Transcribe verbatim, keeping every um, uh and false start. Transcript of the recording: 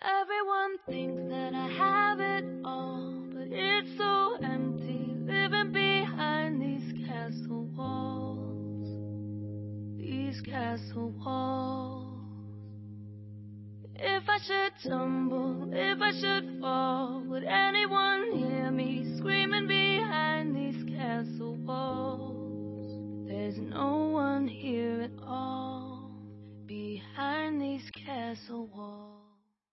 Everyone thinks that I have it all, but it's so empty living behind these castle walls. These castle walls. If I should tumble, if I should fall, would anyone hear me screaming behind these castle walls?